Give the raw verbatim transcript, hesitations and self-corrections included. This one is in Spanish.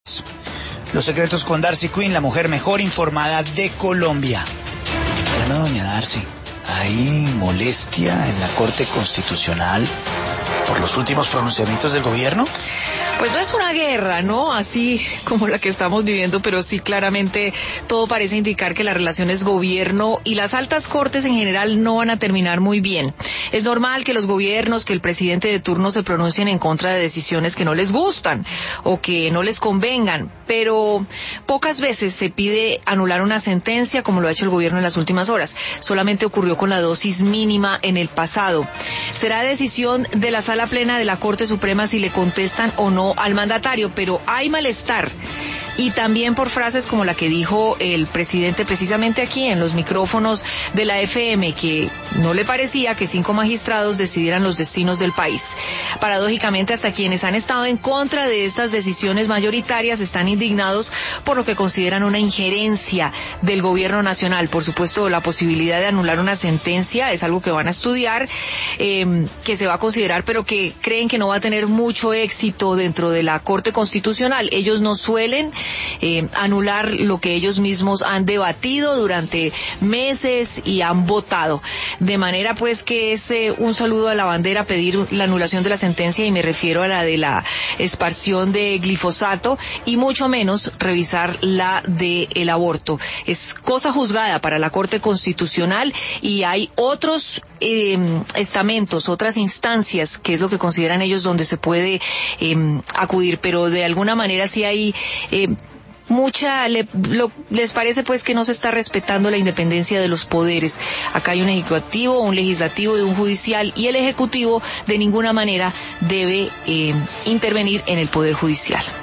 Los secretos con Darcy Quinn, la mujer mejor informada de Colombia. Bueno, doña Darcy, ¿hay molestia en la Corte Constitucional por los últimos pronunciamientos del gobierno? Pues no es una guerra, ¿no? Así como la que estamos viviendo, pero sí claramente todo parece indicar que las relaciones gobierno y las altas cortes en general no van a terminar muy bien. Es normal que los gobiernos, que el presidente de turno se pronuncien en contra de decisiones que no les gustan o que no les convengan, pero pocas veces se pide anular una sentencia como lo ha hecho el gobierno en las últimas horas. Solamente ocurrió con la dosis mínima en el pasado. Será decisión de la Sala Plena de la Corte Suprema si le contestan o no al mandatario, pero hay malestar. Y también por frases como la que dijo el presidente precisamente aquí en los micrófonos de la F M, que no le parecía que cinco magistrados decidieran los destinos del país. Paradójicamente, hasta quienes han estado en contra de estas decisiones mayoritarias están indignados por lo que consideran una injerencia del gobierno nacional. Por supuesto, la posibilidad de anular una sentencia es algo que van a estudiar, eh, que se va a considerar, pero que creen que no va a tener mucho éxito dentro de la Corte Constitucional. Ellos no suelen Eh, anular lo que ellos mismos han debatido durante meses y han votado. De manera pues que es eh, un saludo a la bandera pedir la anulación de la sentencia, y me refiero a la de la esparción de glifosato, y mucho menos revisar la del aborto. Es cosa juzgada para la Corte Constitucional y hay otros eh, estamentos, otras instancias, que es lo que consideran ellos donde se puede eh, acudir, pero de alguna manera sí hay eh, mucha, le, lo, les parece pues que no se está respetando la independencia de los poderes. Acá hay un ejecutivo, un legislativo y un judicial, y el ejecutivo de ninguna manera debe eh, intervenir en el poder judicial.